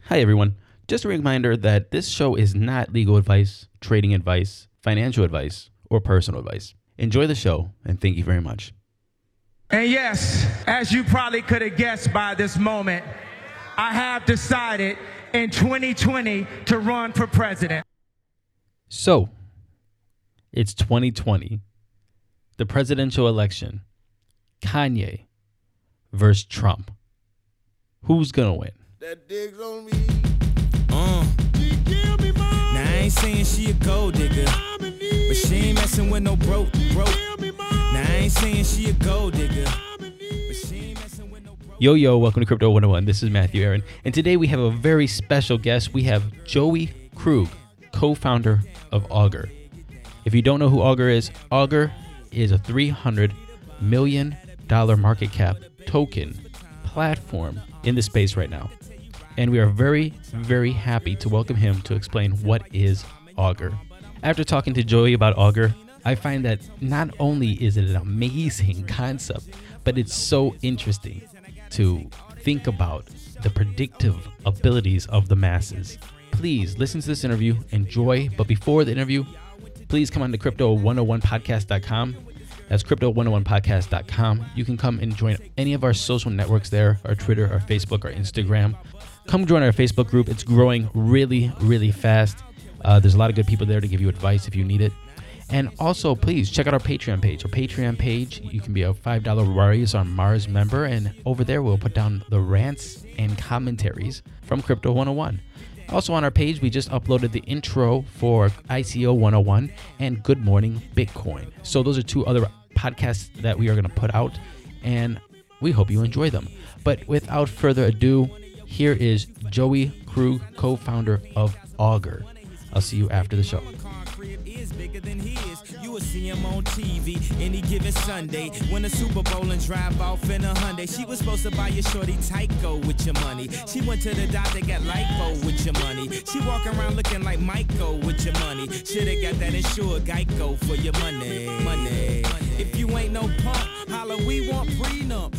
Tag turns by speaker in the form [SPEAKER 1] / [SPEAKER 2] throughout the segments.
[SPEAKER 1] Hi, everyone. Just a reminder that this show is not legal advice, trading advice, financial advice, or personal advice. Enjoy the show, and thank you very much.
[SPEAKER 2] And yes, as you probably could have guessed by this moment, I have decided in 2020 to run for president.
[SPEAKER 1] So, it's 2020, the presidential election, Kanye versus Trump. Who's gonna win?
[SPEAKER 3] That digs on me. She give me more.
[SPEAKER 4] Now I ain't saying she a gold digger, but she ain't messing with no broke. Now I ain't saying she a gold digger, but she ain't messing with no broke.
[SPEAKER 1] Yo, welcome to Crypto 101. This is Matthew Aaron, and today we have a very special guest. We have Joey Krug, co-founder of Augur. If you don't know who Augur is a $300 million market cap token platform in the space right now. And we are very, very happy to welcome him to explain what is Augur. After talking to Joey about Augur, I find that not only is it an amazing concept, but it's so interesting to think about the predictive abilities of the masses. Please listen to this interview, enjoy, but before the interview, please come on to crypto101podcast.com. That's crypto101podcast.com. You can come and join any of our social networks there, our Twitter, our Facebook, our Instagram. Come join our Facebook group. It's growing really, really fast. There's a lot of good people there to give you advice if you need it. And also, please check out our Patreon page. Our Patreon page, you can be a $5 Rise on Mars member. And over there, we'll put down the rants and commentaries from Crypto 101. Also on our page, we just uploaded the intro for ICO 101 and Good Morning Bitcoin. So those are two other podcasts that we are going to put out, and we hope you enjoy them. But without further ado, here is Joey Krug, co-founder of Augur. I'll see you after the show.
[SPEAKER 4] You will see him on TV any given Sunday. Win a Super Bowl and drive off in a Hyundai. She was supposed to buy your shorty Tyco with your money. She went to the doctor, got lipo with your money. She walk around looking like Michael with your money. Shoulda got that insured Geico for your money. If you ain't no punk, holla, we want prenup.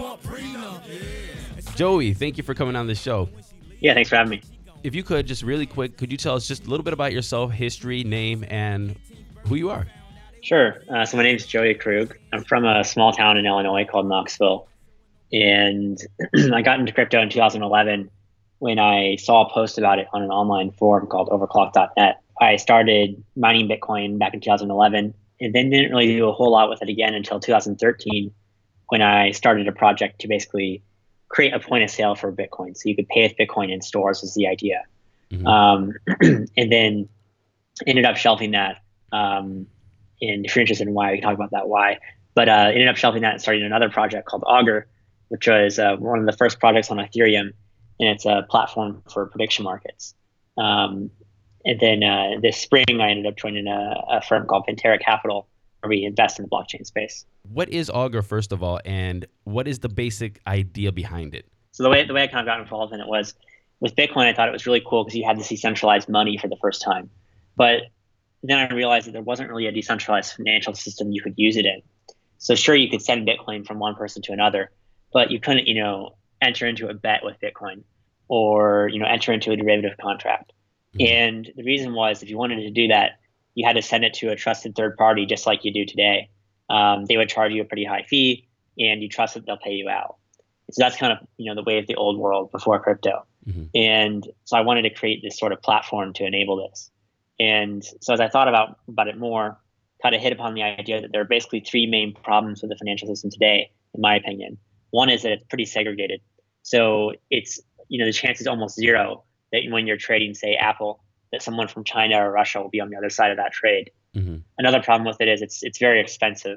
[SPEAKER 4] Yeah.
[SPEAKER 1] Joey, thank you for coming on the show.
[SPEAKER 5] Yeah, thanks for having me.
[SPEAKER 1] If you could, just really quick, could you tell us just a little bit about yourself, history, name, and who you are?
[SPEAKER 5] Sure. So my name is Joey Krug. I'm from a small town in Illinois called Knoxville. And I got into crypto in 2011 when I saw a post about it on an online forum called overclock.net. I started mining Bitcoin back in 2011 and then didn't really do a whole lot with it again until 2013 when I started a project to basically create a point of sale for Bitcoin. So you could pay with Bitcoin in stores was the idea. Mm-hmm. And then ended up shelving that. And if you're interested in why, we can talk about that why. But ended up shelving that and starting another project called Augur, which was one of the first projects on Ethereum. And it's a platform for prediction markets. And then this spring, I ended up joining a firm called Pantera Capital, where we invest in the blockchain space.
[SPEAKER 1] What is Augur, first of all, and what is the basic idea behind it?
[SPEAKER 5] So the way I kind of got involved in it was with Bitcoin. I thought it was really cool because you had this decentralized money for the first time. But then I realized that there wasn't really a decentralized financial system you could use it in. So sure, you could send Bitcoin from one person to another, but you couldn't, enter into a bet with Bitcoin or, enter into a derivative contract. Mm-hmm. And the reason was if you wanted to do that, you had to send it to a trusted third party, just like you do today. They would charge you a pretty high fee, and you trust that they'll pay you out. So that's kind of, the way of the old world before crypto. Mm-hmm. And so I wanted to create this sort of platform to enable this. And so as I thought about it more, kind of hit upon the idea that there are basically three main problems with the financial system today, in my opinion. One is that it's pretty segregated. So it's, the chance is almost zero that when you're trading, say, Apple, that someone from China or Russia will be on the other side of that trade. Mm-hmm. Another problem with it is it's very expensive.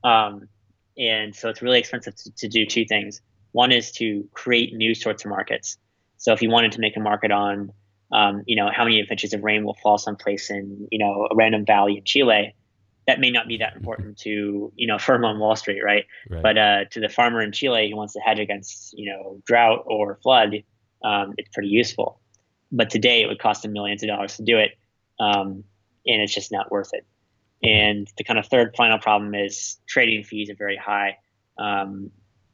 [SPEAKER 5] And so it's really expensive to do two things. One is to create new sorts of markets. So if you wanted to make a market on, how many inches of rain will fall someplace in, a random valley in Chile, that may not be that important to, a firm on Wall Street, right? But to the farmer in Chile who wants to hedge against, drought or flood, it's pretty useful. But today it would cost them millions of dollars to do it. And it's just not worth it. And the kind of third final problem is trading fees are very high.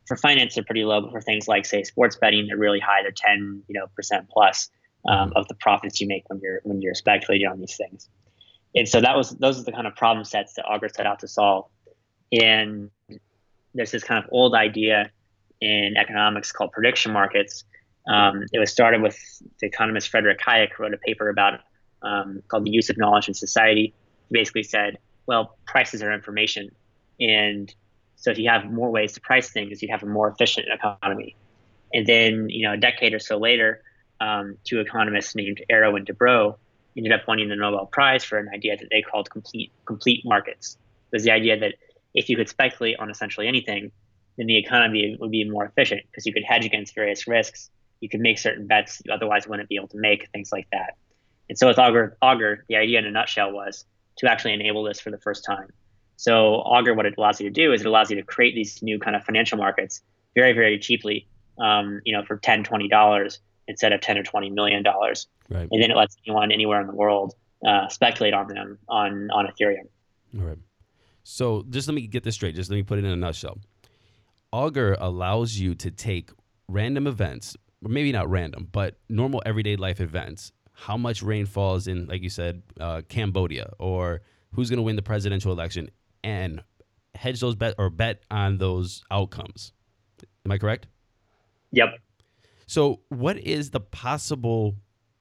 [SPEAKER 5] for finance, they're pretty low, but for things like, say, sports betting, they're really high. They're 10% plus of the profits you make when you're speculating on these things. And so those are the kind of problem sets that Augur set out to solve. And there's this kind of old idea in economics called prediction markets. It was started with the economist Frederick Hayek, who wrote a paper about called The Use of Knowledge in Society. He basically said, well, prices are information. And so if you have more ways to price things, you have a more efficient economy. And then, a decade or so later, two economists named Arrow and Dubrow ended up winning the Nobel Prize for an idea that they called complete markets. It was the idea that if you could speculate on essentially anything, then the economy would be more efficient because you could hedge against various risks. You could make certain bets you otherwise wouldn't be able to make, things like that. And so with Augur, the idea in a nutshell was to actually enable this for the first time. So Augur, what it allows you to do is it allows you to create these new kind of financial markets very, very cheaply, for $10, $20 instead of $10 or $20 million.
[SPEAKER 6] Right.
[SPEAKER 5] And then it lets anyone anywhere in the world speculate on them on Ethereum.
[SPEAKER 6] All right. So just let me get this straight. Just let me put it in a nutshell. Augur allows you to take random events, or maybe not random, but normal everyday life events. How much rain falls in, like you said, Cambodia, or who's going to win the presidential election, and hedge those bet on those outcomes. Am I correct?
[SPEAKER 5] Yep.
[SPEAKER 6] So what is the possible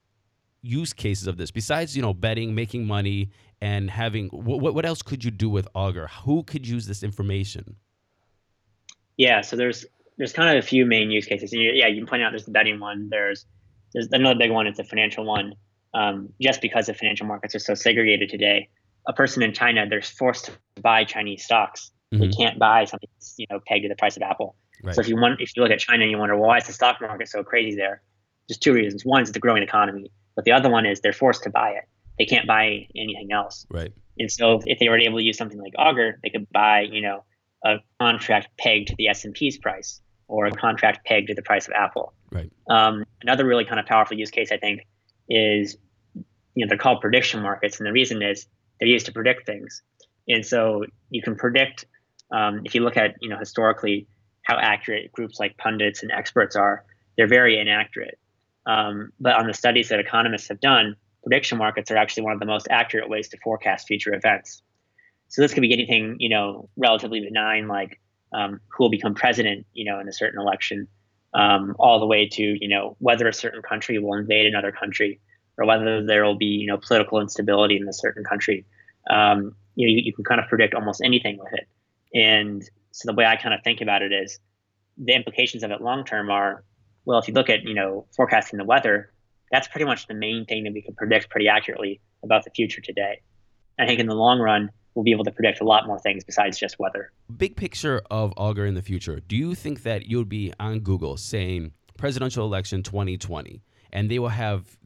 [SPEAKER 6] use cases of this besides, betting, making money, and having what else could you do with Augur? Who could use this information?
[SPEAKER 5] Yeah, so there's kind of a few main use cases. You can point out there's the betting one. There's another big one. It's a financial one. Just because the financial markets are so segregated today, a person in China, they're forced to buy Chinese stocks.
[SPEAKER 6] Mm-hmm.
[SPEAKER 5] They can't buy something that's, pegged to the price of Apple.
[SPEAKER 6] Right.
[SPEAKER 5] So if you look at China and you wonder, well, why is the stock market so crazy there? There's two reasons. One is it's a growing economy, but the other one is they're forced to buy it. They can't buy anything else.
[SPEAKER 6] Right.
[SPEAKER 5] And so if they were able to use something like Augur, they could buy, a contract pegged to the S&P's price or a contract pegged to the price of Apple.
[SPEAKER 6] Right.
[SPEAKER 5] Another really kind of powerful use case, I think, is, they're called prediction markets. And the reason is they're used to predict things. And so you can predict, if you look at, historically, how accurate groups like pundits and experts are, they're very inaccurate. But on the studies that economists have done, prediction markets are actually one of the most accurate ways to forecast future events. So this could be anything, relatively benign, like who will become president, in a certain election, all the way to, whether a certain country will invade another country or whether there will be, political instability in a certain country. You can kind of predict almost anything with it. And so the way I kind of think about it is the implications of it long term are, well, if you look at, forecasting the weather, that's pretty much the main thing that we can predict pretty accurately about the future today. I think in the long run, we'll be able to predict a lot more things besides just weather. Big
[SPEAKER 6] picture of Augur in the future. Do you think that you'll be on Google saying presidential election 2020, and they will have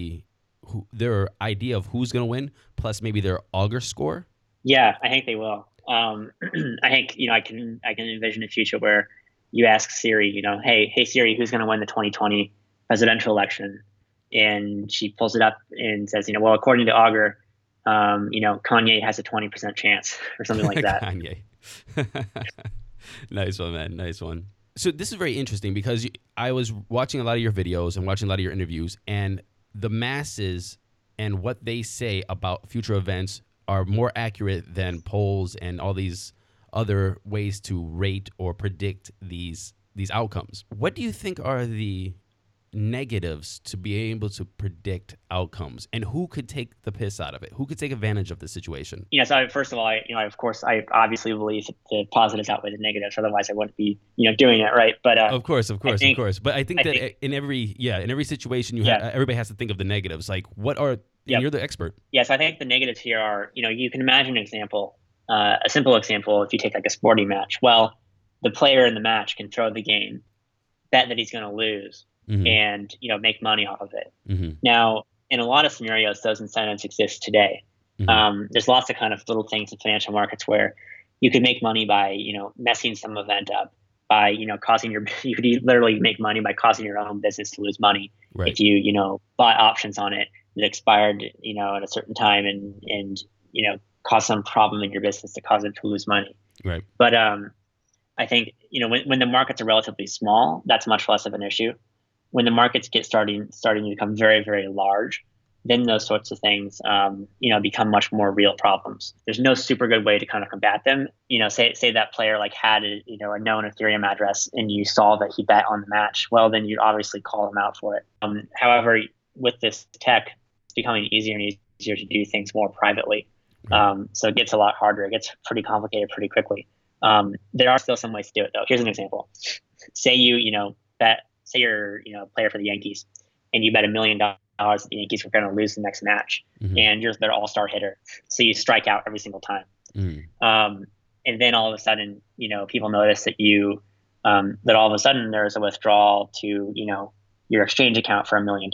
[SPEAKER 6] their idea of who's going to win, plus maybe their Augur score?
[SPEAKER 5] Yeah, I think they will. I think, I can envision a future where you ask Siri, hey Siri, who's going to win the 2020 presidential election? And she pulls it up and says, well, according to Augur, Kanye has a 20% chance or something like that.
[SPEAKER 6] Kanye. Nice one, man. Nice one. So this is very interesting because I was watching a lot of your videos and watching a lot of your interviews, and the masses and what they say about future events are more accurate than polls and all these other ways to rate or predict these outcomes. What do you think are the negatives to be able to predict outcomes, and who could take the piss out of it? Who could take advantage of the situation?
[SPEAKER 5] So first of all, I obviously believe that the positives outweigh the negatives. Otherwise, I wouldn't be, doing it, right? But of course.
[SPEAKER 6] But I think in every situation everybody has to think of the negatives. Like, what are? You're the expert.
[SPEAKER 5] Yes, I think the negatives here are, you can imagine an example, a simple example. If you take like a sporting match, well, the player in the match can throw the game, bet that he's going to lose. Mm-hmm. And make money off of it. Mm-hmm. Now, in a lot of scenarios, those incentives exist today. Mm-hmm. There's lots of kind of little things in financial markets where you could make money by messing some event up, by you could literally make money by causing your own business to lose money. Right. If you bought options on it that expired at a certain time and cause some problem in your business to cause it to lose money.
[SPEAKER 6] Right.
[SPEAKER 5] But I think when the markets are relatively small, that's much less of an issue. When the markets get starting to become very, very large, then those sorts of things, become much more real problems. There's no super good way to kind of combat them. Say that player like had a known Ethereum address and you saw that he bet on the match. Well, then you'd obviously call him out for it. However, with this tech, it's becoming easier and easier to do things more privately. So it gets a lot harder. It gets pretty complicated pretty quickly. There are still some ways to do it though. Here's an example. Say say you're a player for the Yankees and you bet $1 million that the Yankees were going to lose the next match, and you're their all-star hitter. So you strike out every single time. And then all of a sudden, people notice that that all of a sudden there's a withdrawal to, your exchange account for $1 million,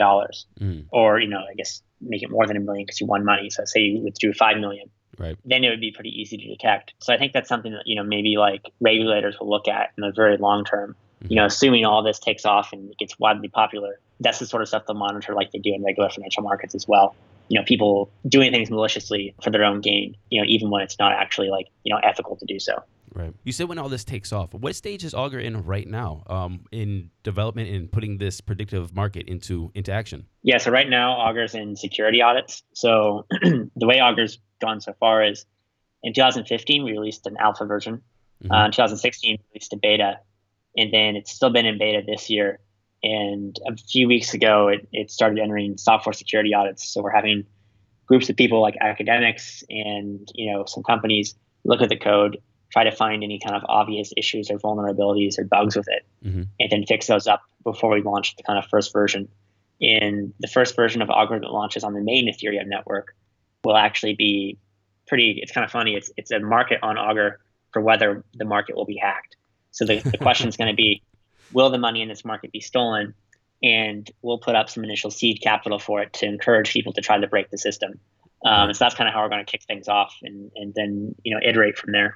[SPEAKER 5] or, I guess make it more than $1 million because you won money. So say you withdrew $5 million.
[SPEAKER 6] Right.
[SPEAKER 5] Then it would be pretty easy to detect. So I think that's something that, maybe like regulators will look at in the very long term, assuming all this takes off and it gets widely popular. That's the sort of stuff they'll monitor like they do in regular financial markets as well. People doing things maliciously for their own gain, even when it's not actually ethical to do so.
[SPEAKER 6] Right. You said when all this takes off, what stage is Augur in right now in development and putting this predictive market into action? Yeah,
[SPEAKER 5] so right now Augur's in security audits. So the way Augur's gone so far is in 2015, we released an alpha version. In 2016, we released a beta. And then it's still been in beta this year. And a few weeks ago, it started entering software security audits. So we're having groups of people like academics and some companies look at the code, try to find any kind of obvious issues or vulnerabilities or bugs with it, and then fix those up before we launch the kind of first version. And the first version of Augur that launches on the main Ethereum network will actually be it's kind of funny. It's a market on Augur for whether the market will be hacked. So the question is going to be, will the money in this market be stolen? And we'll put up some initial seed capital for it to encourage people to try to break the system. So that's kind of how we're going to kick things off and then iterate from there.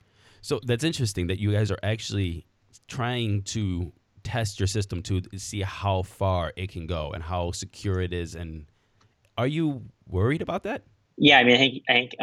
[SPEAKER 6] So that's interesting that you guys are actually trying to test your system to see how far it can go and how secure it is. And are you worried about that?
[SPEAKER 5] Yeah, I think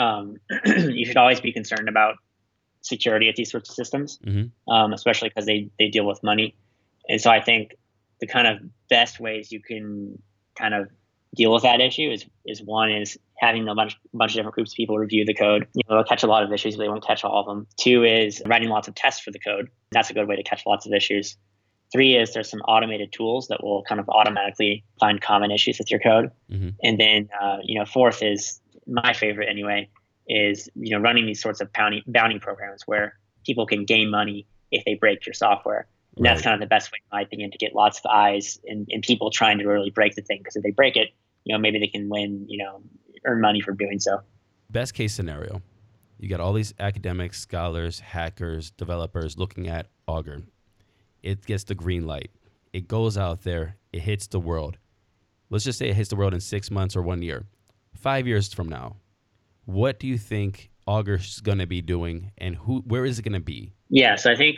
[SPEAKER 5] you should always be concerned about security at these sorts of systems, especially because they deal with money. And so I think the kind of best ways you can kind of deal with that issue is one is having a bunch of different groups of people review the code. They'll catch a lot of issues, but they won't catch all of them. 2 is writing lots of tests for the code. That's a good way to catch lots of issues. 3 is there's some automated tools that will kind of automatically find common issues with your code. And then 4th is my favorite anyway, is running these sorts of bounty programs where people can gain money if they break your software. And that's kind of the best way, in my opinion, to get lots of eyes and people trying to really break the thing. Because if they break it, maybe they can win, earn money for doing so.
[SPEAKER 6] Best case scenario, you got all these academics, scholars, hackers, developers looking at Augur. It gets the green light. It goes out there. It hits the world. Let's just say it hits the world in 6 months or 1 year. 5 years from now, what do you think Augur's going to be doing, and where is it going to be?
[SPEAKER 5] Yeah, so I think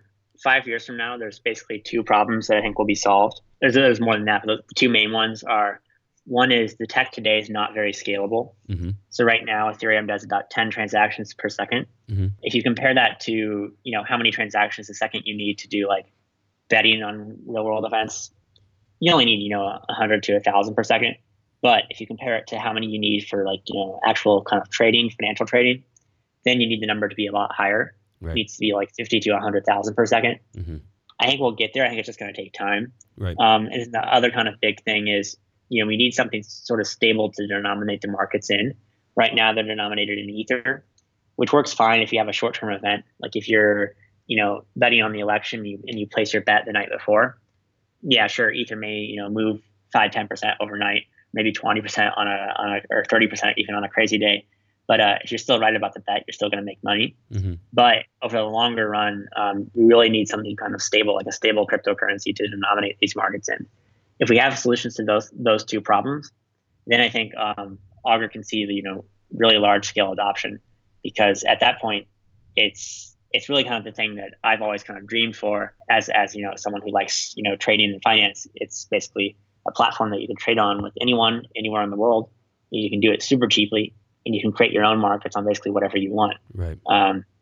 [SPEAKER 5] 5 years from now, there's basically 2 problems that I think will be solved. There's more than that, but the 2 main ones are, one is the tech today is not very scalable. So right now, Ethereum does about 10 transactions per second. If you compare that to, how many transactions a second you need to do like betting on real world events, you only need, 100 to 1,000 per second. But if you compare it to how many you need for actual kind of trading, financial trading, then you need the number to be a lot higher. Right. It needs to be like 50 to 100,000 per second. I think we'll get there. I think it's just going to take time. Right. And the other kind of big thing is, we need something sort of stable to denominate the markets in. Right now, they're denominated in Ether, which works fine if you have a short-term event. Like if you're, betting on the election and you place your bet the night before, yeah, sure, Ether may, move 5-10% overnight, maybe 20% on a or 30% even on a crazy day. But if you're still right about the bet, you're still going to make money. But over the longer run, we really need something kind of stable, like a stable cryptocurrency to denominate these markets in. If we have solutions to those 2 problems, then I think Augur can see the really large scale adoption, because at that point, it's really kind of the thing that I've always kind of dreamed for as someone who likes trading and finance. It's basically a platform that you can trade on with anyone, anywhere in the world. You can do it super cheaply, and you can create your own markets on basically whatever you want.
[SPEAKER 6] Right.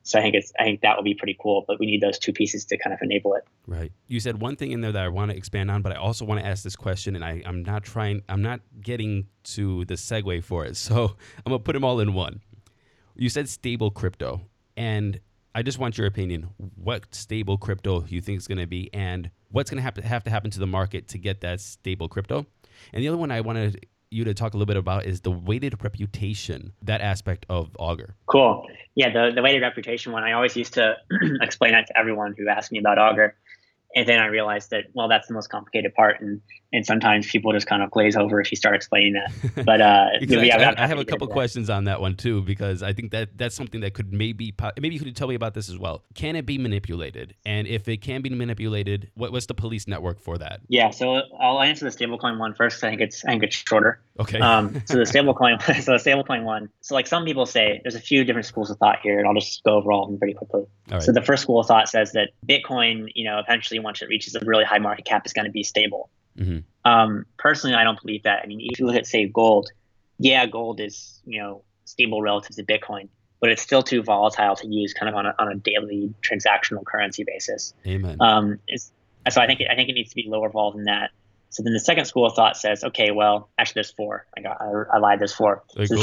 [SPEAKER 5] So I think that would be pretty cool, but we need those two pieces to kind of enable it.
[SPEAKER 6] Right. You said one thing in there that I want to expand on, but I also want to ask this question, and I'm not getting to the segue for it. So I'm going to put them all in one. You said stable crypto, and I just want your opinion. What stable crypto you think is going to be, and what's going to have to happen to the market to get that stable crypto? And the other one I wanted you to talk a little bit about is the weighted reputation, that aspect of Augur.
[SPEAKER 5] Cool. Yeah, the weighted reputation one, I always used to explain that to everyone who asked me about Augur. And then I realized that, well, that's the most complicated part. And sometimes people just kind of glaze over if you start explaining that. But
[SPEAKER 6] I have a couple questions on that one, too, because I think that's something that could maybe you could tell me about this as well. Can it be manipulated? And if it can be manipulated, what's the police network for that?
[SPEAKER 5] Yeah, so I'll answer the stablecoin one first. I think it's shorter.
[SPEAKER 6] Okay.
[SPEAKER 5] So the stablecoin one. So like some people say, there's a few different schools of thought here, and I'll just go over all of them pretty quickly.
[SPEAKER 6] All right.
[SPEAKER 5] So the first school of thought says that Bitcoin, eventually once it reaches a really high market cap, is going to be stable.
[SPEAKER 6] Mm-hmm.
[SPEAKER 5] Personally, I don't believe that. I mean, if you look at, say, gold, gold is, stable relative to Bitcoin, but it's still too volatile to use kind of on a daily transactional currency basis.
[SPEAKER 6] Amen.
[SPEAKER 5] So I think it needs to be lower vol than that. So then the second school of thought says, okay, well, actually there's four. I lied, there's four. So the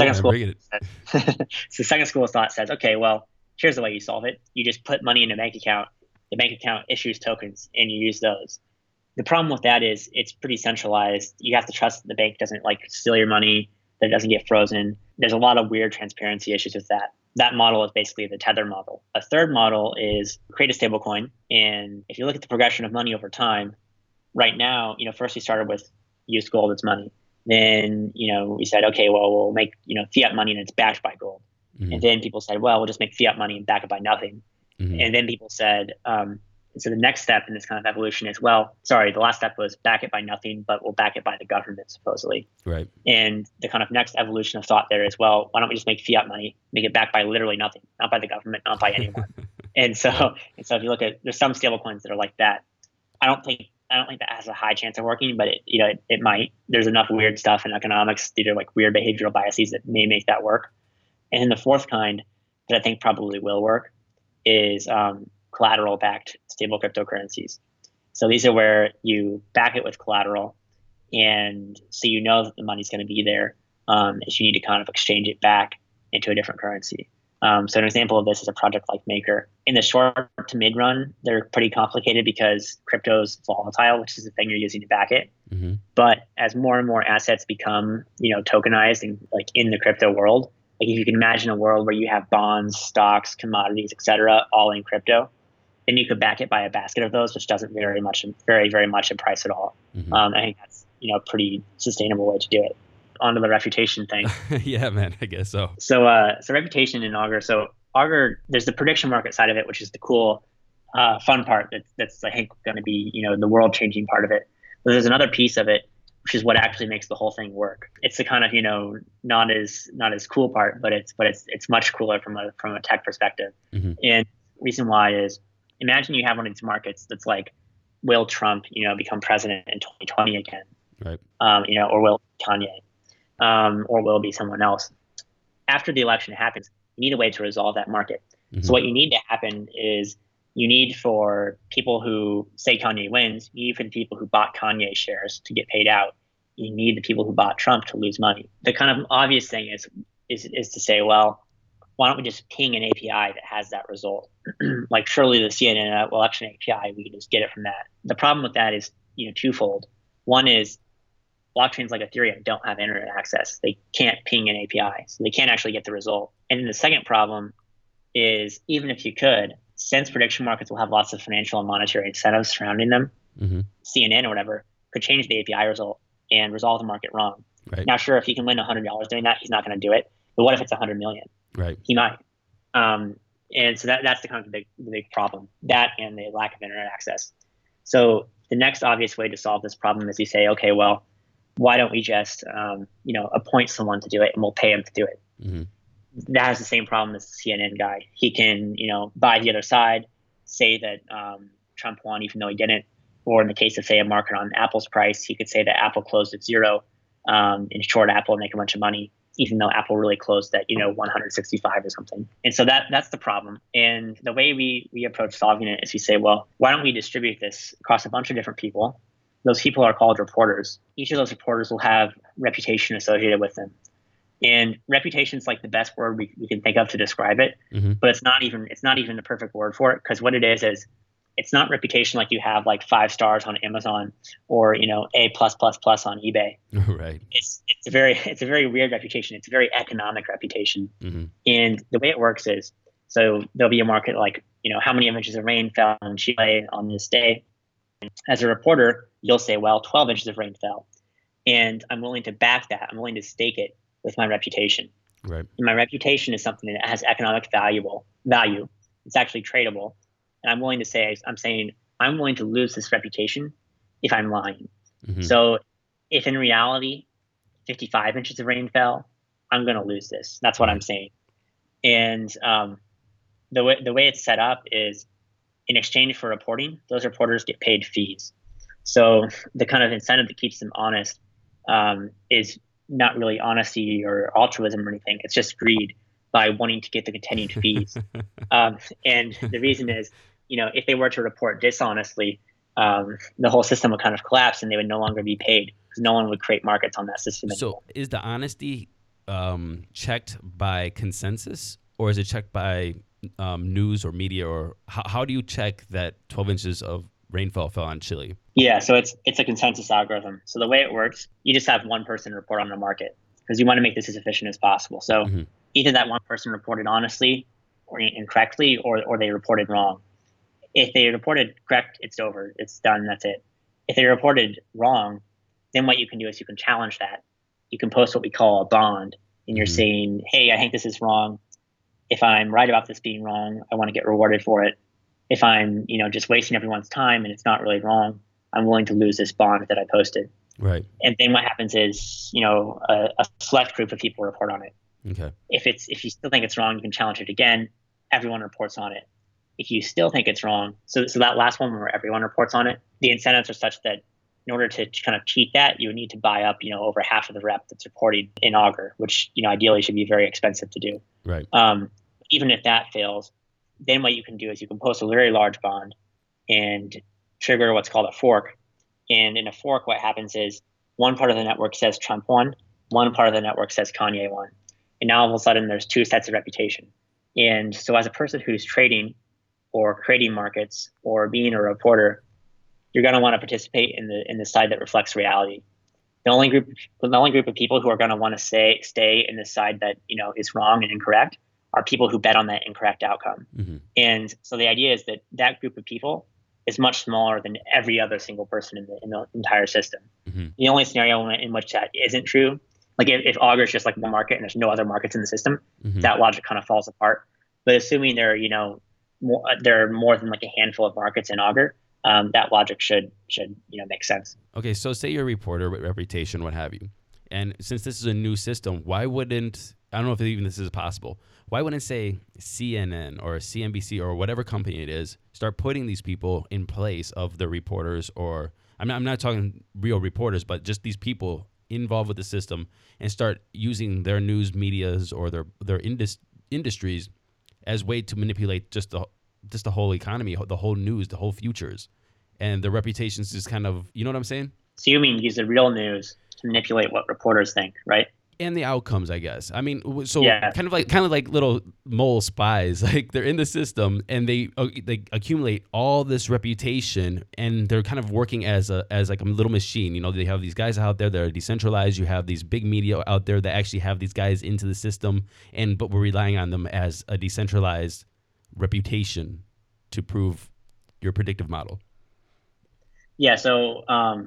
[SPEAKER 5] second school of thought says, okay, well, here's the way you solve it. You just put money in a bank account. The bank account issues tokens, and you use those. The problem with that is it's pretty centralized. You have to trust that the bank doesn't steal your money, that it doesn't get frozen. There's a lot of weird transparency issues with that. That model is basically the Tether model. A third model is create a stable coin. And if you look at the progression of money over time, right now, first we started with used gold as money. Then, we said, okay, well, we'll make, fiat money and it's backed by gold. Mm-hmm. And then people said, well, we'll just make fiat money and back it by nothing. Mm-hmm. And then people said, so the next step in this kind of evolution is, the last step was back it by nothing, but we'll back it by the government, supposedly.
[SPEAKER 6] Right.
[SPEAKER 5] And the kind of next evolution of thought there is, why don't we just make fiat money, make it backed by literally nothing, not by the government, not by anyone. and so if you look at, there's some stable coins that are like that. I don't think that has a high chance of working, but it might. There's enough weird stuff in economics, these are like weird behavioral biases that may make that work. And then the fourth kind that I think probably will work is collateral-backed stable cryptocurrencies. So these are where you back it with collateral, and so that the money's going to be there if you need to kind of exchange it back into a different currency. So an example of this is a project like Maker. In the short to mid run, they're pretty complicated because crypto's volatile, which is the thing you're using to back it.
[SPEAKER 6] Mm-hmm.
[SPEAKER 5] But as more and more assets become, tokenized and in the crypto world, if you can imagine a world where you have bonds, stocks, commodities, et cetera, all in crypto, then you could back it by a basket of those, which doesn't very much in price at all.
[SPEAKER 6] Mm-hmm.
[SPEAKER 5] I think that's a pretty sustainable way to do it. Onto the reputation thing.
[SPEAKER 6] Yeah, man, I guess so.
[SPEAKER 5] So reputation in Augur. So Augur, there's the prediction market side of it, which is the cool, fun part. That's I think going to be the world changing part of it. But there's another piece of it, which is what actually makes the whole thing work. It's the kind of not as cool part, but it's much cooler from a tech perspective.
[SPEAKER 6] Mm-hmm.
[SPEAKER 5] And the reason why is, imagine you have one of these markets that's like, will Trump become president in 2020 again?
[SPEAKER 6] Right.
[SPEAKER 5] Or will Kanye? Or will it be someone else? After the election happens, you need a way to resolve that market. Mm-hmm. So what you need to happen is you need for people who say Kanye wins, you need for the people who bought Kanye shares to get paid out. You need the people who bought Trump to lose money. The kind of obvious thing is to say, well, why don't we just ping an API that has that result? Like surely the CNN election API, we can just get it from that. The problem with that is twofold. One is blockchains like Ethereum don't have internet access. They can't ping an API, so they can't actually get the result. And then the second problem is, even if you could, since prediction markets will have lots of financial and monetary incentives surrounding them,
[SPEAKER 6] mm-hmm.
[SPEAKER 5] CNN or whatever could change the API result and resolve the market wrong.
[SPEAKER 6] Right.
[SPEAKER 5] Now, sure, if he can win $100 doing that, he's not going to do it. But what if it's 100 million?
[SPEAKER 6] Right.
[SPEAKER 5] He might. And so that's the kind of the big problem, that and the lack of internet access. So the next obvious way to solve this problem is you say, okay, well, why don't we just, appoint someone to do it and we'll pay him to do it?
[SPEAKER 6] Mm-hmm.
[SPEAKER 5] That has the same problem as the CNN guy. He can, buy the other side, say that Trump won even though he didn't. Or in the case of, say, a market on Apple's price, he could say that Apple closed at zero and short Apple and make a bunch of money. even though Apple really closed at 165 or something. And so that's the problem. And the way we approach solving it is we say, well, why don't we distribute this across a bunch of different people? Those people are called reporters. Each of those reporters will have reputation associated with them. And reputation is like the best word we can think of to describe it, but it's not even the perfect word for it, because what it is it's not reputation like you have like 5 stars on Amazon or A+++ on eBay.
[SPEAKER 6] Right.
[SPEAKER 5] It's a very weird reputation. It's a very economic reputation. And the way it works is, so there'll be a market like how many inches of rain fell in Chile on this day. As a reporter, you'll say, well, 12 inches of rain fell, and I'm willing to back that. I'm willing to stake it with my reputation.
[SPEAKER 6] Right.
[SPEAKER 5] And my reputation is something that has economic value. It's actually tradable. And I'm willing to say, I'm willing to lose this reputation if I'm lying. So if in reality 55 inches of rain fell, I'm going to lose this. That's what I'm saying. And the way it's set up is, in exchange for reporting, those reporters get paid fees. So the kind of incentive that keeps them honest is not really honesty or altruism or anything. It's just greed by wanting to get the continued fees. And the reason is, if they were to report dishonestly, the whole system would kind of collapse and they would no longer be paid because no one would create markets on that system anymore.
[SPEAKER 6] So is the honesty checked by consensus, or is it checked by news or media, or how do you check that 12 inches of rainfall fell on Chile?
[SPEAKER 5] Yeah, so it's a consensus algorithm. So the way it works, you just have one person report on the market because you want to make this as efficient as possible. So either that one person reported honestly or incorrectly, or they reported wrong. If they reported correct, it's over. It's done. That's it. If they reported wrong, then what you can do is you can challenge that. You can post what we call a bond, and you're saying, hey, I think this is wrong. If I'm right about this being wrong, I want to get rewarded for it. If I'm, just wasting everyone's time and it's not really wrong, I'm willing to lose this bond that I posted.
[SPEAKER 6] Right.
[SPEAKER 5] And then what happens is, a select group of people report on it.
[SPEAKER 6] Okay.
[SPEAKER 5] If you still think it's wrong, you can challenge it again. Everyone reports on it. If you still think it's wrong, so that last one where everyone reports on it, the incentives are such that in order to kind of cheat that, you would need to buy up, over half of the rep that's reporting in Augur, which, ideally should be very expensive to do.
[SPEAKER 6] Right.
[SPEAKER 5] Even if that fails, then what you can do is you can post a very large bond and trigger what's called a fork. And in a fork, what happens is one part of the network says Trump won, one part of the network says Kanye won. And now all of a sudden there's two sets of reputation. And so as a person who's trading or creating markets or being a reporter, you're going to want to participate in the side that reflects reality. The only group of people who are going to want to stay in the side that is wrong and incorrect are people who bet on that incorrect outcome. And so the idea is that group of people is much smaller than every other single person in the entire system. The only scenario in which that isn't true, like if Augur is just like one market and there's no other markets in the system, that logic kind of falls apart. But assuming there are more than like a handful of markets in Augur, that logic should make sense.
[SPEAKER 6] Okay, so say you're a reporter with reputation, what have you, and since this is a new system, why wouldn't, I don't know if even this is possible, why wouldn't say CNN or CNBC or whatever company it is start putting these people in place of the reporters, or I'm not talking real reporters, but just these people involved with the system, and start using their news medias or their industries as way to manipulate just the whole economy, the whole news, the whole futures, and the reputations just kind of, you know what I'm saying?
[SPEAKER 5] So you mean use the real news to manipulate what reporters think, right?
[SPEAKER 6] And the outcomes, I guess. I mean, so yeah. kind of like little mole spies. Like they're in the system and they accumulate all this reputation, and they're kind of working as like a little machine. They have these guys out there that are decentralized. You have these big media out there that actually have these guys into the system, but we're relying on them as a decentralized reputation to prove your predictive model.
[SPEAKER 5] Yeah. So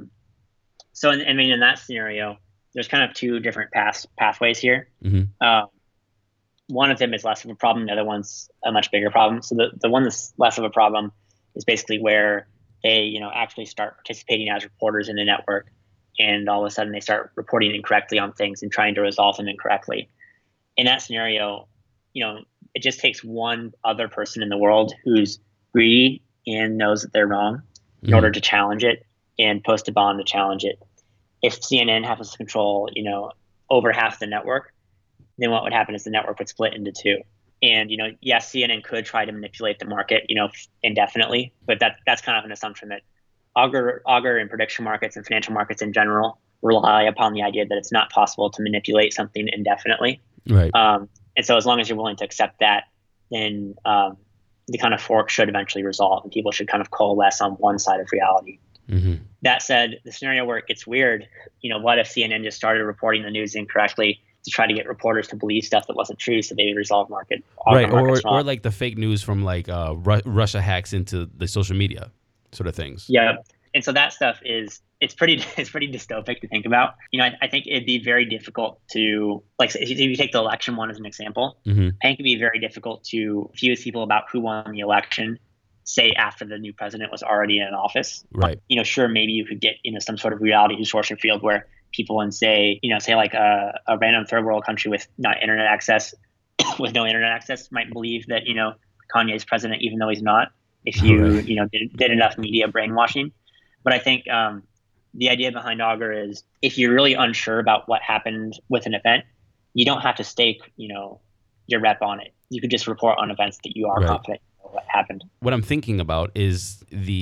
[SPEAKER 5] in that scenario, there's kind of two different pathways here. One of them is less of a problem. The other one's a much bigger problem. So the one that's less of a problem is basically where they, actually start participating as reporters in the network, and all of a sudden they start reporting incorrectly on things and trying to resolve them incorrectly. In that scenario, it just takes one other person in the world who's greedy and knows that they're wrong in order to challenge it and post a bond to challenge it. If CNN happens to control, over half the network, then what would happen is the network would split into two. And, yes, CNN could try to manipulate the market, indefinitely, but that's kind of an assumption that Augur and prediction markets and financial markets in general rely upon the idea that it's not possible to manipulate something indefinitely.
[SPEAKER 6] Right.
[SPEAKER 5] And so as long as you're willing to accept that, then the kind of fork should eventually resolve and people should kind of coalesce on one side of reality.
[SPEAKER 6] Mm-hmm.
[SPEAKER 5] That said, the scenario where it gets weird, what if CNN just started reporting the news incorrectly to try to get reporters to believe stuff that wasn't true so they would resolve market.
[SPEAKER 6] Right, or like the fake news from like Russia hacks into the social media sort of things.
[SPEAKER 5] Yeah. And so that stuff it's pretty dystopic to think about. I think it'd be very difficult to, like, if you take the election one as an example,
[SPEAKER 6] Mm-hmm.
[SPEAKER 5] I think it'd be very difficult to fuse people about who won the election, say after the new president was already in office.
[SPEAKER 6] Right.
[SPEAKER 5] Sure, maybe you could get, some sort of reality distortion field where people in say like a random third world country with not internet access, with no internet access might believe that, Kanye's president, even though he's not, if you, did enough media brainwashing. But I think the idea behind Augur is if you're really unsure about what happened with an event, you don't have to stake, your rep on it. You could just report on events that you are
[SPEAKER 6] Right.
[SPEAKER 5] confident what happened.
[SPEAKER 6] What I'm thinking about is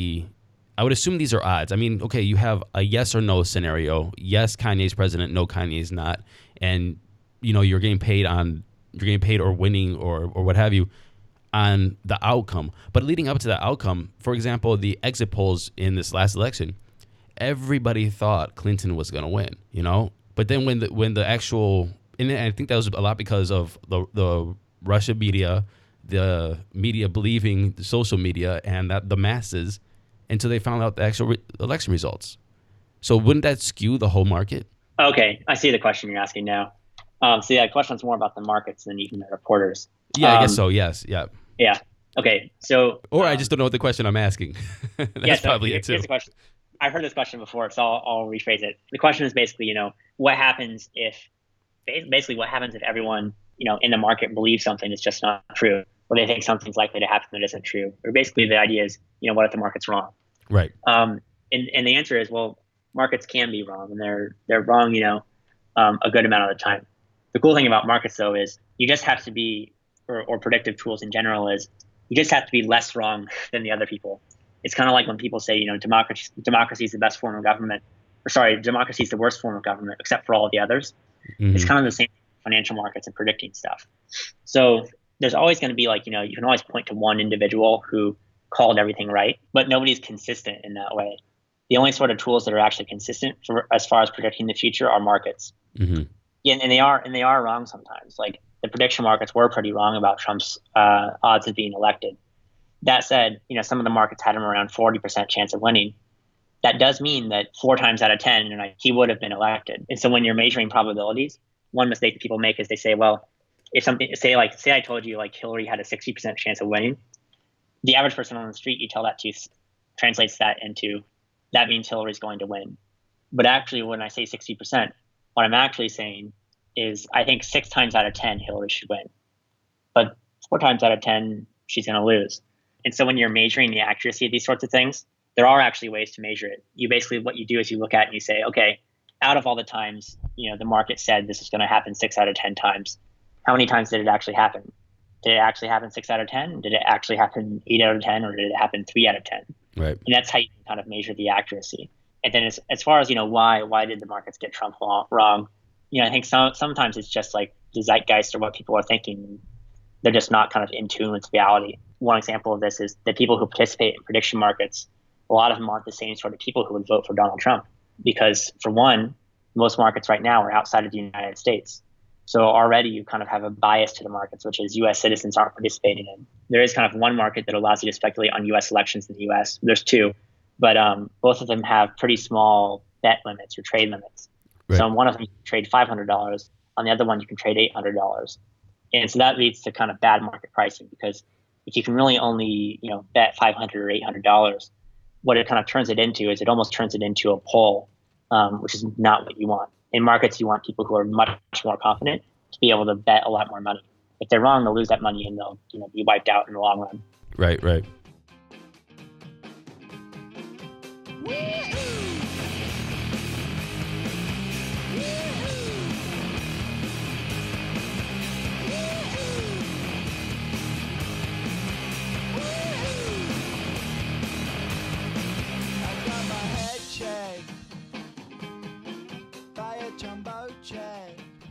[SPEAKER 6] I would assume these are odds. I mean, okay, you have a yes or no scenario. Yes, Kanye's president. No, Kanye's not. And you're getting paid or winning or what have you on the outcome. But leading up to that outcome, for example, the exit polls in this last election, everybody thought Clinton was going to win. But then when the actual, and I think that was a lot because of the Russia media, the media believing the social media, and that the masses, until they found out the actual election results. So wouldn't that skew the whole market?
[SPEAKER 5] Okay, I see the question you're asking now. So the question's more about the markets than even the reporters.
[SPEAKER 6] Yeah, I guess so. Yes. Yeah.
[SPEAKER 5] Yeah. Okay. So.
[SPEAKER 6] Or I just don't know what the question I'm asking. That's probably it too.
[SPEAKER 5] Here's the question. I've heard this question before, so I'll rephrase it. The question is basically, what happens if everyone, in the market believes something is just not true, or they think something's likely to happen that isn't true, or basically the idea is, what if the market's wrong?
[SPEAKER 6] Right.
[SPEAKER 5] And the answer is, well, markets can be wrong, and they're wrong, a good amount of the time. The cool thing about markets, though, is you just have to be, or predictive tools in general, is you just have to be less wrong than the other people. It's kind of like when people say, democracy is the best form of government, democracy is the worst form of government, except for all of the others.
[SPEAKER 6] Mm-hmm.
[SPEAKER 5] It's kind of the same financial markets and predicting stuff. So there's always going to be you can always point to one individual who called everything right, but nobody's consistent in that way. The only sort of tools that are actually consistent as far as predicting the future are markets.
[SPEAKER 6] Mm-hmm.
[SPEAKER 5] Yeah, and they are wrong sometimes. Like the prediction markets were pretty wrong about Trump's odds of being elected. That said, some of the markets had him around 40% chance of winning. That does mean that 4 times out of 10, he would have been elected. And so when you're measuring probabilities, one mistake that people make is they say, well, if something, say I told you Hillary had a 60% chance of winning, the average person on the street you tell that to translates that into, that means Hillary's going to win. But actually, when I say 60%, what I'm actually saying is I think 6 times out of 10 Hillary should win, but 4 times out of 10 she's going to lose. And so when you're measuring the accuracy of these sorts of things, there are actually ways to measure it. You basically, what you do is you look at it and you say, okay, out of all the times, the market said this is going to happen 6 out of 10 times, how many times did it actually happen? Did it actually happen 6 out of 10? Did it actually happen 8 out of 10? Or did it happen 3 out of 10?
[SPEAKER 6] Right.
[SPEAKER 5] And that's how you can kind of measure the accuracy. And then as far as, why did the markets get Trump wrong? I think sometimes it's just like the zeitgeist or what people are thinking. They're just not kind of in tune with reality. One example of this is the people who participate in prediction markets, a lot of them aren't the same sort of people who would vote for Donald Trump. Because for one, most markets right now are outside of the United States. So already you kind of have a bias to the markets, which is U.S. citizens aren't participating in. There is kind of one market that allows you to speculate on U.S. elections in the U.S. There's 2, but both of them have pretty small bet limits or trade limits.
[SPEAKER 6] Right. So
[SPEAKER 5] on one of them you can trade $500. On the other one you can trade $800. And so that leads to kind of bad market pricing, because if you can really only bet $500 or $800, what it kind of turns it into is it almost turns it into a poll, which is not what you want. In markets, you want people who are much more confident to be able to bet a lot more money. If they're wrong, they'll lose that money and they'll be wiped out in the long run.
[SPEAKER 6] Right.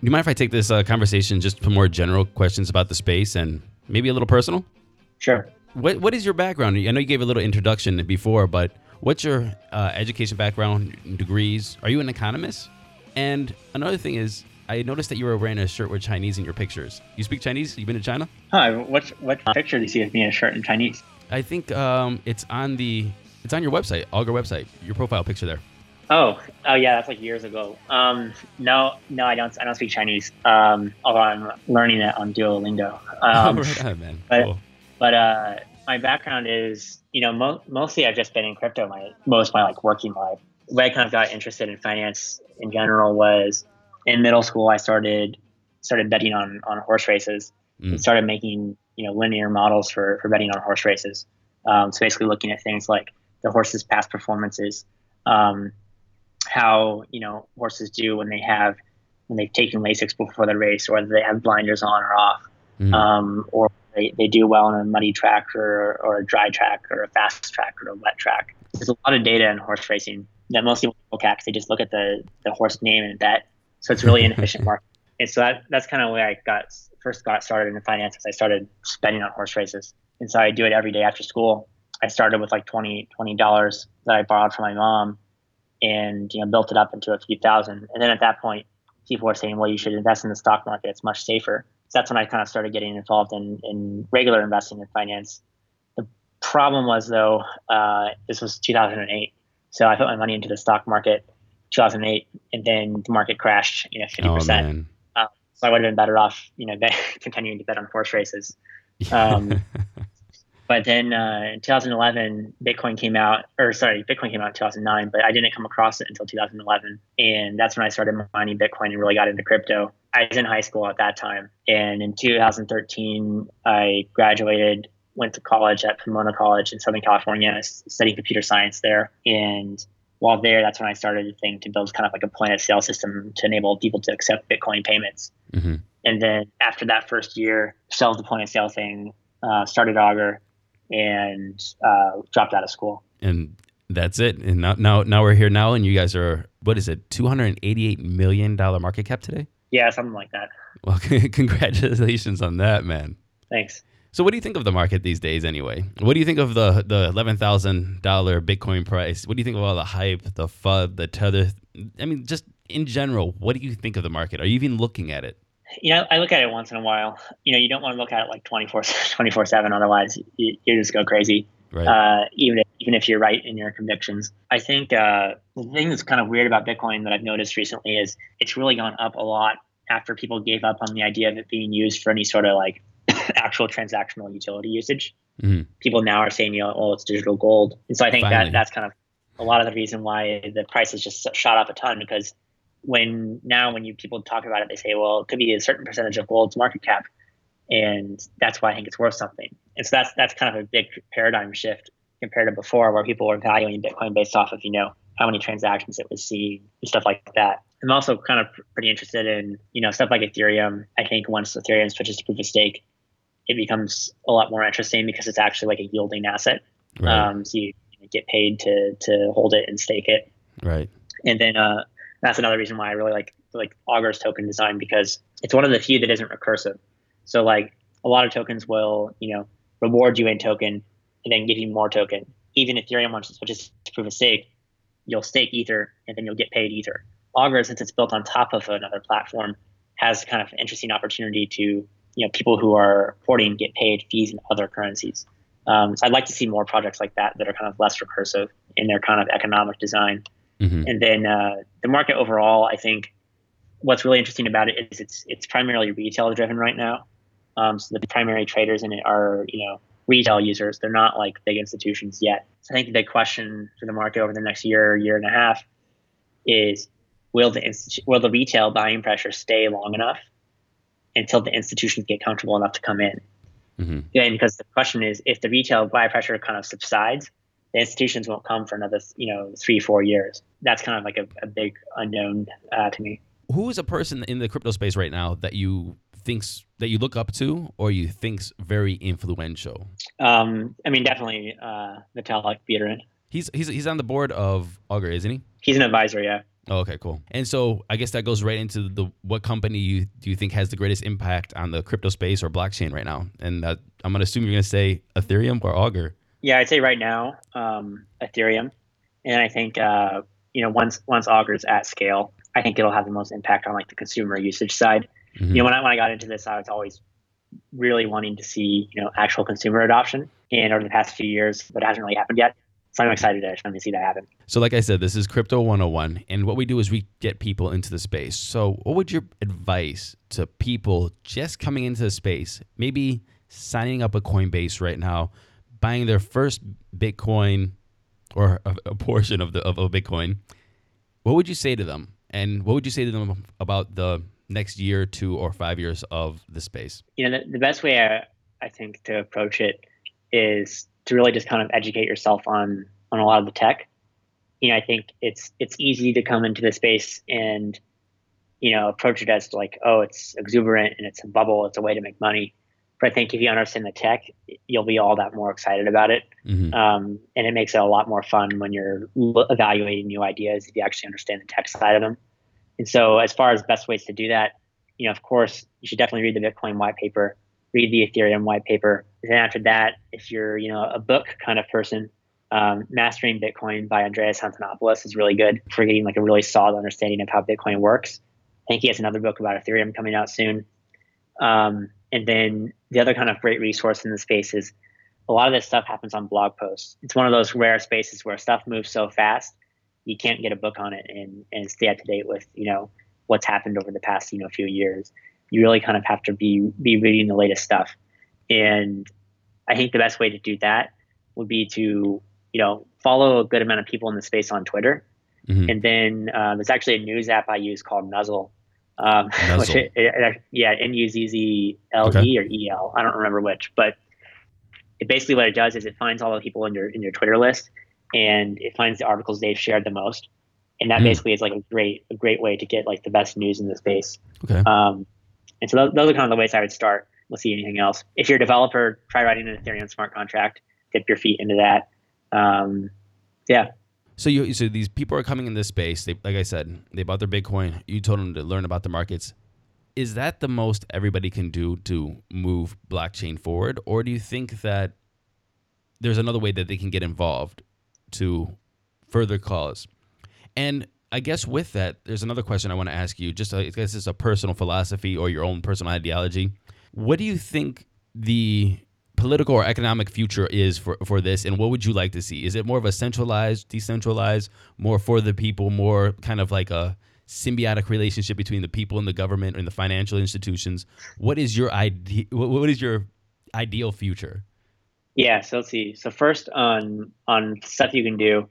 [SPEAKER 6] you mind if I take this conversation just for more general questions about the space and maybe a little personal?
[SPEAKER 5] Sure.
[SPEAKER 6] What is your background? I know you gave a little introduction before, but what's your education background, degrees? Are you an economist? And another thing is, I noticed that you were wearing a shirt with Chinese in your pictures. You speak Chinese? You been to China?
[SPEAKER 5] Hi, what picture do you see of me in a shirt in Chinese?
[SPEAKER 6] I think it's on your website, Augur website. Your profile picture there.
[SPEAKER 5] Oh yeah, that's like years ago. No, I don't speak Chinese. Although I'm learning it on Duolingo.
[SPEAKER 6] Right on, man. Cool.
[SPEAKER 5] But my background is, mostly I've just been in crypto most of my like working life. The way I kind of got interested in finance in general was in middle school. I started betting on horse races and started making linear models for betting on horse races. So basically looking at things like the horse's past performances, how horses do when they've taken Lasix before the race, or whether they have blinders on or off, or they do well on a muddy track or a dry track or a fast track or a wet track. There's a lot of data in horse racing that most people look at because they just look at the horse name and bet. So it's really inefficient market. And so that's kind of where I first got started in finance. I started betting on horse races. And so I do it every day after school. I started with like $20 that I borrowed from my mom, and built it up into a few thousand. And then at that point, people were saying, well, you should invest in the stock market. It's much safer. So that's when I kind of started getting involved in regular investing in finance. The problem was, though, this was 2008. So I put my money into the stock market 2008, and then the market crashed 50%. So I would have been better off continuing to bet on horse races. But then in 2011, Bitcoin came out in 2009, but I didn't come across it until 2011. And that's when I started mining Bitcoin and really got into crypto. I was in high school at that time. And in 2013, I graduated, went to college at Pomona College in Southern California, studying computer science there. And while there, that's when I started a thing to build kind of like a point of sale system to enable people to accept Bitcoin payments. Mm-hmm. And then after that first year, shelved the point of sale thing, started Augur, and dropped out of school. And
[SPEAKER 6] that's it. And now we're here now, and you guys are, what is it, $288 million market cap today?
[SPEAKER 5] Yeah, something like that.
[SPEAKER 6] Well, congratulations on that, man.
[SPEAKER 5] Thanks.
[SPEAKER 6] So what do you think of the market these days anyway? What do you think of the $11,000 Bitcoin price? What do you think of all the hype, the FUD, the tether? I mean, just in general, what do you think of the market? Are you even looking at it?
[SPEAKER 5] I look at it once in a while. You don't want to look at it like 24/7. Otherwise, you just go crazy. Right. Even if you're right in your convictions. I think the thing that's kind of weird about Bitcoin that I've noticed recently is it's really gone up a lot after people gave up on the idea of it being used for any sort of like actual transactional utility usage. Mm-hmm. People now are saying, it's digital gold. And so I think that's kind of a lot of the reason why the price has just shot up a ton, because when people talk about it, they say, well, it could be a certain percentage of gold's market cap, and that's why I think it's worth something. And so that's kind of a big paradigm shift compared to before, where people were valuing Bitcoin based off of how many transactions it was seeing and stuff like that. I'm also kind of pretty interested in stuff like Ethereum. I think once Ethereum switches to proof of stake, it becomes a lot more interesting because it's actually like a yielding asset. Right. So you get paid to hold it and stake it. Right. And then that's another reason why I really like Augur's token design, because it's one of the few that isn't recursive. So like a lot of tokens will, reward you in token and then give you more token. Even Ethereum, once it switches to proof of stake, you'll stake Ether and then you'll get paid Ether. Augur, since it's built on top of another platform, has kind of an interesting opportunity to, people who are porting get paid fees in other currencies. So I'd like to see more projects like that are kind of less recursive in their kind of economic design. Mm-hmm. And then the market overall, I think what's really interesting about it is it's primarily retail driven right now. So the primary traders in it are, retail users. They're not like big institutions yet. So I think the big question for the market over the next year and a half is, will the retail buying pressure stay long enough until the institutions get comfortable enough to come in? Mm-hmm. Yeah, because the question is, if the retail buy pressure kind of subsides, the institutions won't come for another 3-4 years. That's kind of like a big unknown to me.
[SPEAKER 6] Who is a person in the crypto space right now that you look up to, or you think's very influential?
[SPEAKER 5] Definitely Vitalik Buterin.
[SPEAKER 6] He's on the board of Augur, isn't he?
[SPEAKER 5] He's an advisor, yeah.
[SPEAKER 6] Oh, okay, cool. And so I guess that goes right into what company do you think has the greatest impact on the crypto space or blockchain right now? And I'm going to assume you're going to say Ethereum or Augur.
[SPEAKER 5] Yeah, I'd say right now, Ethereum. And I think, once Augur's at scale, I think it'll have the most impact on like the consumer usage side.
[SPEAKER 6] Mm-hmm.
[SPEAKER 5] When I got into this, I was always really wanting to see, actual consumer adoption. And over the past few years, but it hasn't really happened yet. So I'm excited to finally see that happen.
[SPEAKER 6] So like I said, this is Crypto 101. And what we do is we get people into the space. So what would your advice to people just coming into the space, maybe signing up a Coinbase right now, buying their first Bitcoin or a portion of a Bitcoin, what would you say to them? And what would you say to them about the next year, 2 or 5 years of the space?
[SPEAKER 5] The best way I think to approach it is to really just kind of educate yourself on a lot of the tech. I think it's easy to come into the space and, approach it as like, oh, it's exuberant and it's a bubble. It's a way to make money. But I think if you understand the tech, you'll be all that more excited about it.
[SPEAKER 6] Mm-hmm.
[SPEAKER 5] And it makes it a lot more fun when you're evaluating new ideas if you actually understand the tech side of them. And so as far as best ways to do that, of course, you should definitely read the Bitcoin white paper, read the Ethereum white paper. Then after that, if you're, a book kind of person, Mastering Bitcoin by Andreas Antonopoulos is really good for getting like a really solid understanding of how Bitcoin works. I think he has another book about Ethereum coming out soon. And then the other kind of great resource in the space is a lot of this stuff happens on blog posts. It's one of those rare spaces where stuff moves so fast, you can't get a book on it and stay up to date with, what's happened over the past, few years. You really kind of have to be reading the latest stuff. And I think the best way to do that would be to, follow a good amount of people in the space on Twitter.
[SPEAKER 6] Mm-hmm.
[SPEAKER 5] And then there's actually a news app I use called Nuzzle.
[SPEAKER 6] Nuzzle.
[SPEAKER 5] Which Nuzzle
[SPEAKER 6] Okay.
[SPEAKER 5] or EL. I don't remember which, but it basically what it does is it finds all the people in your Twitter list and it finds the articles they've shared the most. And that basically is like a great way to get like the best news in the space.
[SPEAKER 6] Okay.
[SPEAKER 5] And so those are kind of the ways I would start. We'll see anything else. If you're a developer, try writing an Ethereum smart contract, dip your feet into that. Yeah.
[SPEAKER 6] So these people are coming in this space. They, like I said, they bought their Bitcoin. You told them to learn about the markets. Is that the most everybody can do to move blockchain forward? Or do you think that there's another way that they can get involved to further cause? And I guess with that, there's another question I want to ask you. Just I guess it's a personal philosophy or your own personal ideology. What do you think the political or economic future is for this, and what would you like to see? Is it more of a centralized, decentralized, more for the people, more kind of like a symbiotic relationship between the people and the government and the financial institutions? What is your what is your ideal future?
[SPEAKER 5] Yeah, so let's see. So first on stuff you can do,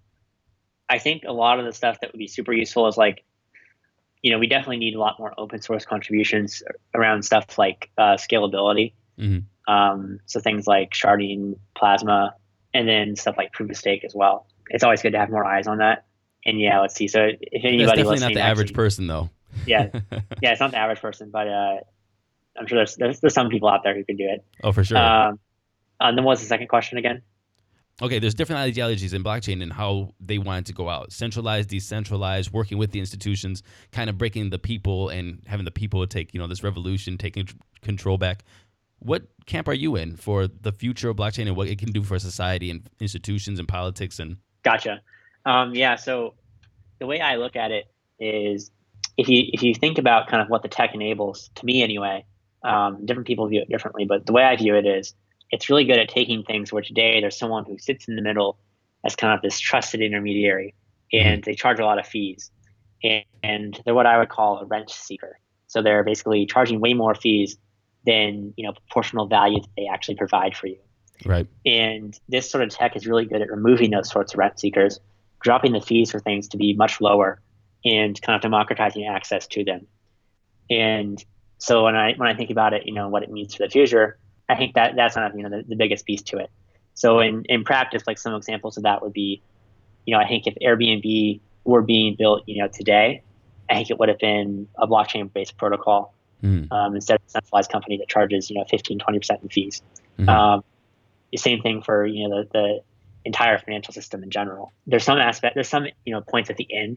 [SPEAKER 5] I think a lot of the stuff that would be super useful is like, we definitely need a lot more open source contributions around stuff like scalability.
[SPEAKER 6] Mm-hmm.
[SPEAKER 5] So things like sharding, Plasma, and then stuff like proof of stake as well. It's always good to have more eyes on that. And yeah, let's see. So if anybody
[SPEAKER 6] That's definitely
[SPEAKER 5] listening,
[SPEAKER 6] not the average person, though.
[SPEAKER 5] yeah, it's not the average person, but I'm sure there's some people out there who can do it.
[SPEAKER 6] Oh, for sure.
[SPEAKER 5] And then what was the second question again?
[SPEAKER 6] Okay, there's different ideologies in blockchain and how they want it to go out. Centralized, decentralized, working with the institutions, kind of breaking the people and having the people take, this revolution, taking control back. What camp are you in for the future of blockchain and what it can do for society and institutions and politics? And
[SPEAKER 5] Gotcha. Yeah, so the way I look at it is if you think about kind of what the tech enables, to me anyway, different people view it differently, but the way I view it is it's really good at taking things where today there's someone who sits in the middle as kind of this trusted intermediary, and they charge a lot of fees. And they're what I would call a rent seeker. So they're basically charging way more fees than proportional value that they actually provide for you.
[SPEAKER 6] right.
[SPEAKER 5] And this sort of tech is really good at removing those sorts of rent seekers, dropping the fees for things to be much lower, and kind of democratizing access to them. And so when I think about it, what it means for the future, I think that's kind of the biggest piece to it. So in practice, like some examples of that would be, I think if Airbnb were being built, today, I think it would have been a blockchain-based protocol instead of a centralized company that charges 15-20% in fees.
[SPEAKER 6] Mm-hmm.
[SPEAKER 5] The same thing for the entire financial system in general. There's some points at the end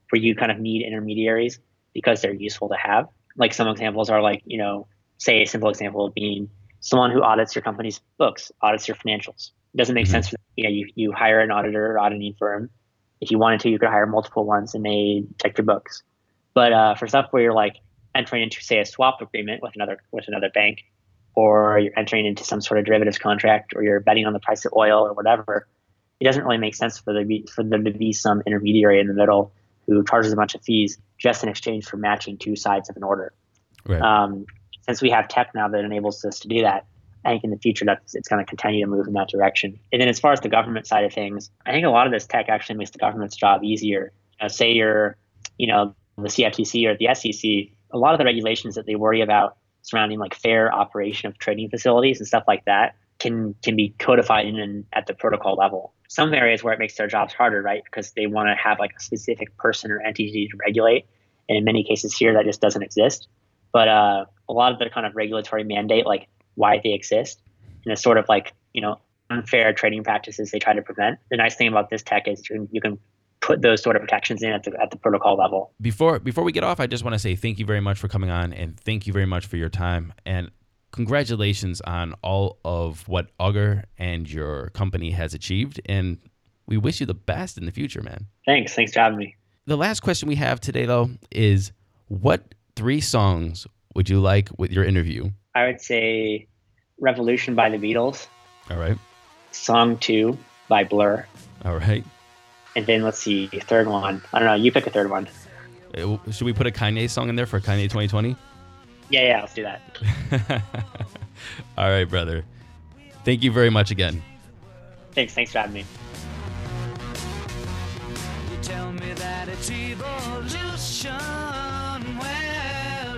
[SPEAKER 5] where you kind of need intermediaries because they're useful to have. Like some examples are like, say a simple example of being someone who audits your company's books, audits your financials. It doesn't make sense for you hire an auditor or auditing firm. If you wanted to, you could hire multiple ones and they check your books. But for stuff where you're like entering into, say, a swap agreement with another bank, or you're entering into some sort of derivatives contract, or you're betting on the price of oil or whatever, it doesn't really make sense for there to be some intermediary in the middle who charges a bunch of fees just in exchange for matching two sides of an order.
[SPEAKER 1] Right.
[SPEAKER 5] Since we have tech now that enables us to do that, I think in the future it's going to continue to move in that direction. And then as far as the government side of things, I think a lot of this tech actually makes the government's job easier. Say you're, the CFTC or the SEC, a lot of the regulations that they worry about surrounding like fair operation of trading facilities and stuff like that can be codified in at the protocol level. Some areas where it makes their jobs harder, right? Because they want to have like a specific person or entity to regulate. And in many cases here, that just doesn't exist. But a lot of the kind of regulatory mandate, like why they exist, and the sort of like, unfair trading practices they try to prevent. The nice thing about this tech is you can put those sort of protections in at the protocol level.
[SPEAKER 6] Before we get off, I just want to say thank you very much for coming on, and thank you very much for your time, and congratulations on all of what Augur and your company has achieved, and we wish you the best in the future, man.
[SPEAKER 5] Thanks for having me.
[SPEAKER 6] The last question we have today, though, is what 3 songs would you like with your interview?
[SPEAKER 5] I would say Revolution by the Beatles.
[SPEAKER 6] All right.
[SPEAKER 5] Song 2 by Blur.
[SPEAKER 6] All right.
[SPEAKER 5] And then let's see, third one. I don't know. You pick a third one.
[SPEAKER 6] Should we put a Kanye song in there for Kanye 2020?
[SPEAKER 5] Yeah, let's do that.
[SPEAKER 6] All right, brother. Thank you very much again.
[SPEAKER 5] Thanks for having me.
[SPEAKER 7] You tell me that it's evolution. Well,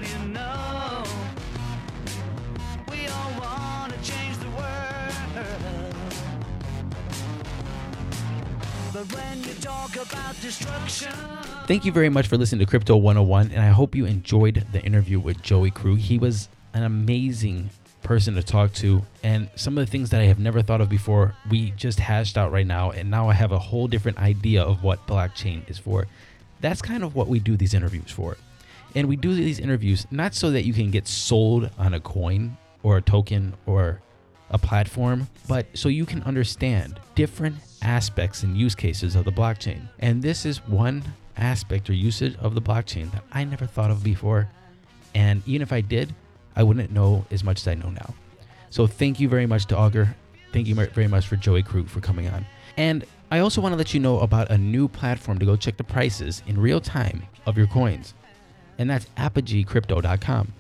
[SPEAKER 7] we all want to change the world. But when you talk about destruction.
[SPEAKER 1] Thank you very much for listening to Crypto 101, and I hope you enjoyed the interview with Joey Krug. He was an amazing person to talk to, and some of the things that I have never thought of before, we just hashed out right now, and now I have a whole different idea of what blockchain is for. That's kind of what we do these interviews for. And we do these interviews not so that you can get sold on a coin or a token or a platform, but so you can understand different aspects and use cases of the blockchain. And this is one aspect or usage of the blockchain that I never thought of before. And even if I did, I wouldn't know as much as I know now. So thank you very much to Augur. Thank you very much for Joey Krug for coming on. And I also want to let you know about a new platform to go check the prices in real time of your coins. And that's ApogeeCrypto.com.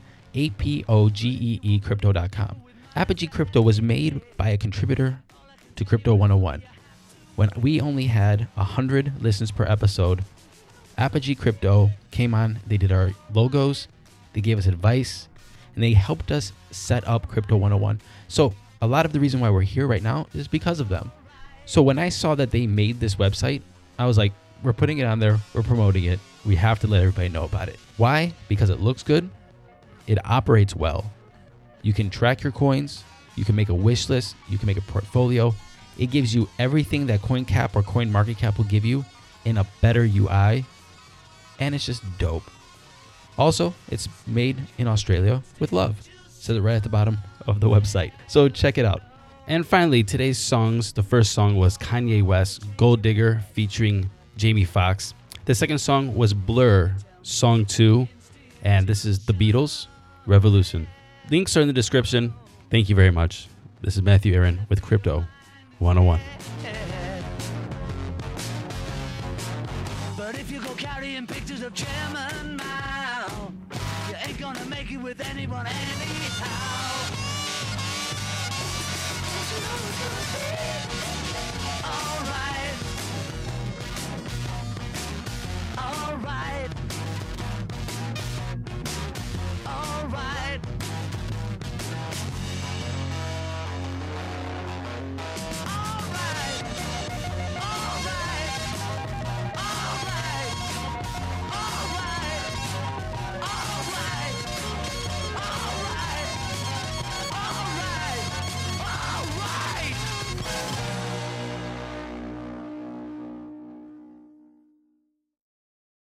[SPEAKER 1] APOGEE Crypto.com. Apogee Crypto was made by a contributor to Crypto 101. When we only had 100 listens per episode, Apogee Crypto came on, they did our logos, they gave us advice, and they helped us set up Crypto 101. So a lot of the reason why we're here right now is because of them. So when I saw that they made this website, I was like, we're putting it on there, we're promoting it, we have to let everybody know about it. Why? Because it looks good, it operates well. You can track your coins, you can make a wish list, you can make a portfolio. It gives you everything that CoinCap or CoinMarketCap will give you in a better UI, and it's just dope. Also, it's made in Australia with love. It says it right at the bottom of the website. So check it out.
[SPEAKER 6] And finally, today's songs. The first song was Kanye West, Gold Digger, featuring Jamie Foxx. The second song was Blur, Song 2. And this is The Beatles, Revolution. Links are in the description. Thank you very much. This is Matthew Aaron with Crypto 101.
[SPEAKER 7] But if you go carrying pictures of Chairman Mao, you ain't gonna make it with anyone anyhow. Alright.